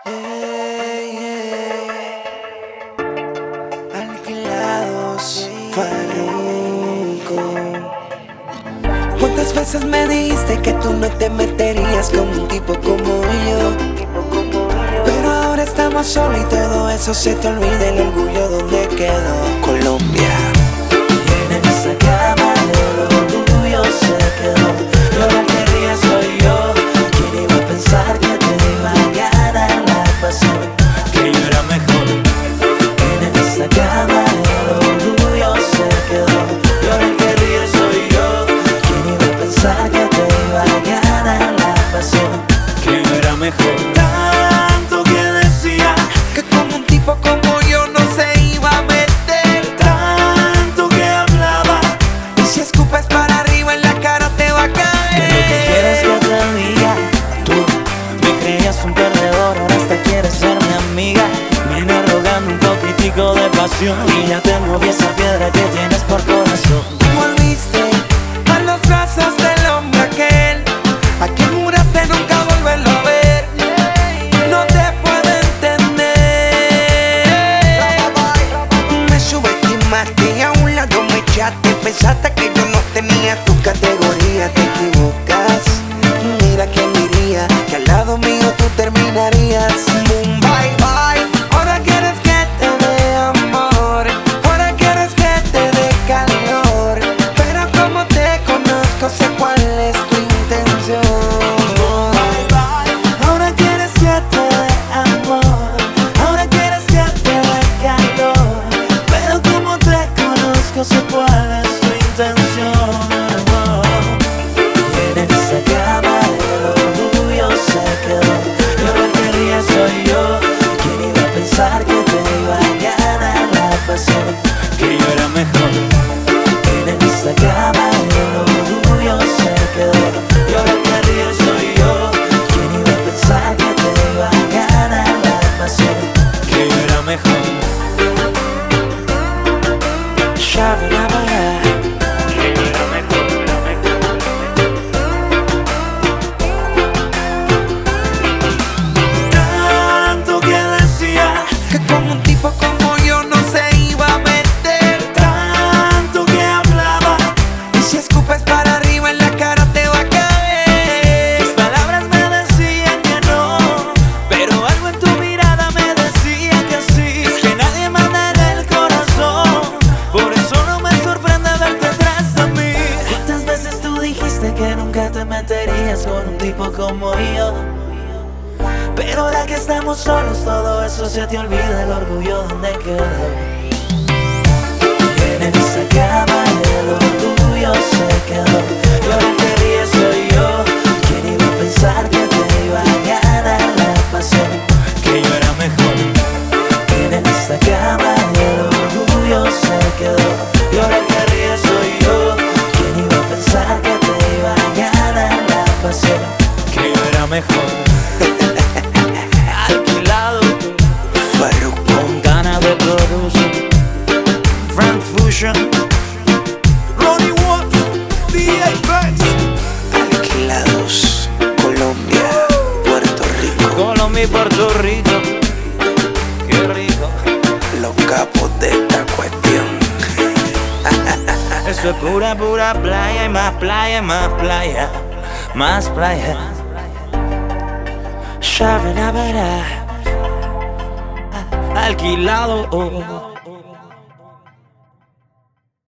Alquilados, Farruko. ¿Cuántas veces me dijiste que tú no te meterías con un tipo como yo? Pero ahora estamos solos y todo eso se te olvida. El orgullo donde quedó Colombia. Y en esa cama el orgullo se quedó. Y ahora el que ríe soy yo. ¿Quién iba a pensar que te iba a ganar la pasión? Que yo era mejor. En esa cama el orgullo se quedó. Y ahora el que ríe soy yo. ¿Quién iba a pensar que te iba a ganar la pasión? Que yo era mejor. Tanto que decía que con un tipo como yo no se iba a meter. Tanto que hablaba. Y si escupes para arriba en la cara te va a caer. Que lo que quieres que te diga. Tú me creías un perdedor, ahora hasta quieres ser mi amiga. Viene rogando un poquitico de pasión y ya te moví esa piedra que tienes por corazón. Volviste a los brazos del hombre aquel a quien juraste nunca volverlo a ver. No te puedo entender. Me subestimaste y a un lado me echaste. Pensaste que yo no tenía tu categoría. Te equivocas. Mira quién diría que al lado mío tú terminarías. Boom, bye, bye. Ahora quieres que te dé amor. Ahora quieres que te dé calor. Pero como te conozco sé cuál es tu intención. Ahora quieres que te dé amor, ahora quieres que te dé calor. Pero como te conozco sé cuál es tu intención. Y en esa cama el orgullo se quedó. Y ahora el que ríe soy yo. ¿Quién iba a pensar que te iba a ganar la pasión? Que yo era mejor. En esa cama el orgullo se quedó. Y ahora el que ríe soy yo. ¿Quién iba a pensar que te iba a ganar la pasión? Que yo era mejor. Shabarabara. Que yo era mejor. Tanto que decía Que con un tipo como yo no se iba a meter. tanto que hablaba. Y si escupes para arriba en la cara te va a caer. Tus palabras me decían que no, pero algo en tu mirada me decía que sí. Es que nadie manda en el corazón, por eso no me sorprende verte atrás de mí. ¿Cuántas veces tú dijiste que nunca te meterías con un tipo como yo? Pero ahora que estamos solos todo eso se te olvida. El orgullo donde quedó. Y en esa cama el orgullo se quedó. Y ahora el que ríe soy yo. ¿Quién iba a pensar que te iba a ganar la pasión? Que yo era mejor. En esa cama el orgullo se quedó. Y ahora el que ríe soy yo. ¿Quién iba a pensar que te iba a ganar la pasión? Que yo era mejor. Alquilado, Farruko. con ganas de producir. Frank Fusion, Ronnie Watts, DJ Banks. Alquilados, Colombia, Puerto Rico. Colombia y Puerto Rico. Qué rico. Los capos de esta cuestión. Eso es pura, pura playa y más playa, más playa, más playa. Shabarabara. Alquilado.